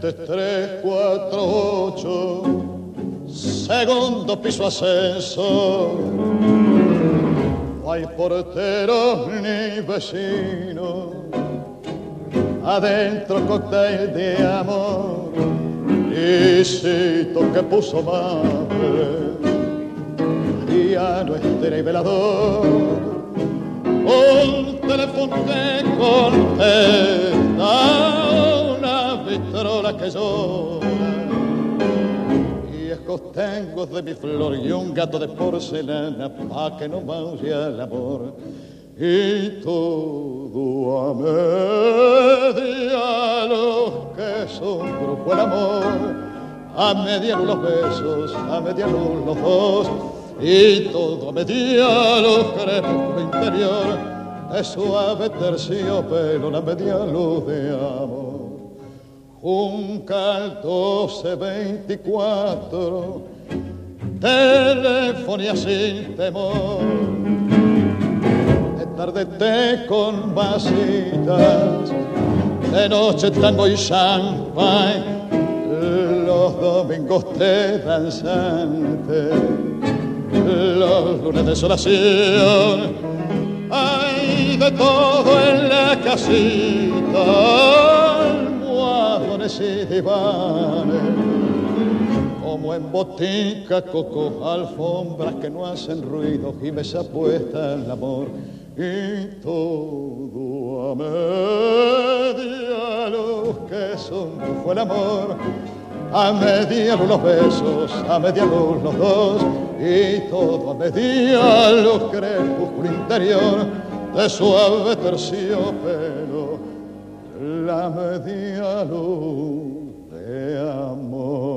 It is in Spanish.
3, 4, 8, segundo piso ascenso. No hay porteros ni vecinos, adentro cóctel de amor, lisito que puso madre, piano, estera y velador, un teléfono que contesta, una vitrola que llora, y escostengos de mi flor y un gato de porcelana pa' que no maulle el amor. Y todo a media luz, que es un grupo el amor, a media luz los besos, a media luz los dos, y todo a media luz crepúsculo interior, de suave terciopelo, la media luz de amor. Junca al 1224, telefonía sin temor, de tarde té con vasitas, de noche tango y champagne, los domingos té danzante, los lunes de desolación, hay de todo en la casita, almohadones y divanes, como en botica, coco, alfombras que no hacen ruido y mesa puesta el amor. Y todo a media luz, que es un bufo el amor, a media luz los besos, a media luz los dos, y todo a media luz crepúsculo interior, de suave terciopelo, la media luz de amor.